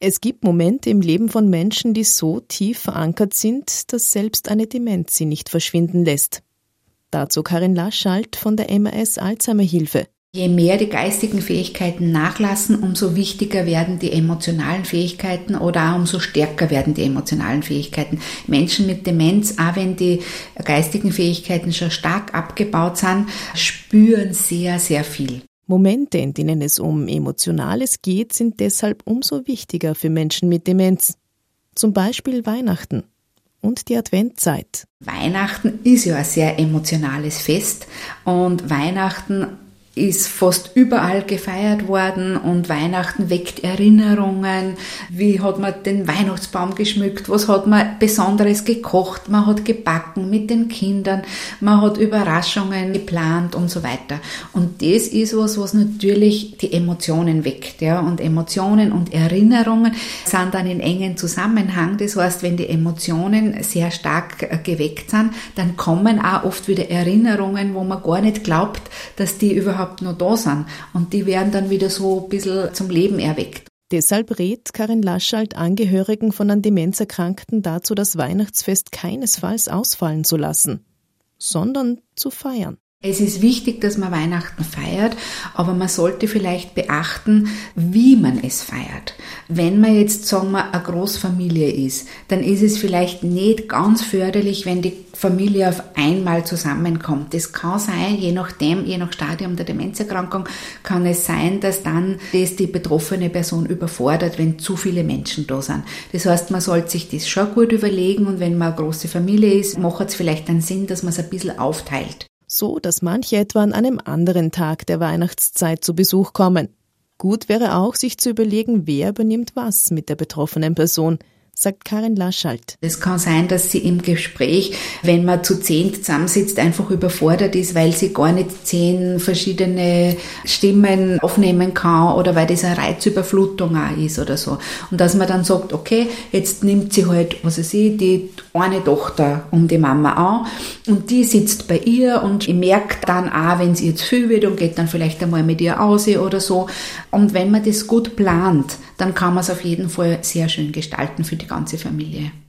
Es gibt Momente im Leben von Menschen, die so tief verankert sind, dass selbst eine Demenz sie nicht verschwinden lässt. Dazu Karin Laschalt von der MAS Alzheimer Hilfe. Je mehr die geistigen Fähigkeiten nachlassen, umso wichtiger werden die emotionalen Fähigkeiten oder auch umso stärker werden die emotionalen Fähigkeiten. Menschen mit Demenz, auch wenn die geistigen Fähigkeiten schon stark abgebaut sind, spüren sehr, sehr viel. Momente, in denen es um Emotionales geht, sind deshalb umso wichtiger für Menschen mit Demenz. Zum Beispiel Weihnachten und die Adventzeit. Weihnachten ist ja ein sehr emotionales Fest und Weihnachten ist fast überall gefeiert worden und Weihnachten weckt Erinnerungen. Wie hat man den Weihnachtsbaum geschmückt? Was hat man Besonderes gekocht? Man hat gebacken mit den Kindern. Man hat Überraschungen geplant und so weiter. Und das ist was natürlich die Emotionen weckt, ja. Und Emotionen und Erinnerungen sind dann in engen Zusammenhang. Das heißt, wenn die Emotionen sehr stark geweckt sind, dann kommen auch oft wieder Erinnerungen, wo man gar nicht glaubt, dass die überhaupt noch da sind. Und die werden dann wieder so ein bisschen zum Leben erweckt. Deshalb rät Karin Laschalt Angehörigen von an Demenz Erkrankten dazu, das Weihnachtsfest keinesfalls ausfallen zu lassen, sondern zu feiern. Es ist wichtig, dass man Weihnachten feiert, aber man sollte vielleicht beachten, wie man es feiert. Wenn man jetzt, sagen wir, eine Großfamilie ist, dann ist es vielleicht nicht ganz förderlich, wenn die Familie auf einmal zusammenkommt. Das kann sein, je nach Stadium der Demenzerkrankung, kann es sein, dass dann das die betroffene Person überfordert, wenn zu viele Menschen da sind. Das heißt, man sollte sich das schon gut überlegen und wenn man eine große Familie ist, macht es vielleicht einen Sinn, dass man es ein bisschen aufteilt. So, dass manche etwa an einem anderen Tag der Weihnachtszeit zu Besuch kommen. Gut wäre auch, sich zu überlegen, wer übernimmt was mit der betroffenen Person, sagt Karin Laschalt. Es kann sein, dass sie im Gespräch, wenn man zu 10 zusammensitzt, einfach überfordert ist, weil sie gar nicht 10 verschiedene Stimmen aufnehmen kann oder weil das eine Reizüberflutung auch ist oder so. Und dass man dann sagt, okay, jetzt nimmt sie halt, die eine Tochter um die Mama an und die sitzt bei ihr und ich merke dann auch, wenn es ihr zu viel wird und geht dann vielleicht einmal mit ihr aus oder so. Und wenn man das gut plant, dann kann man es auf jeden Fall sehr schön gestalten für die ganze Familie.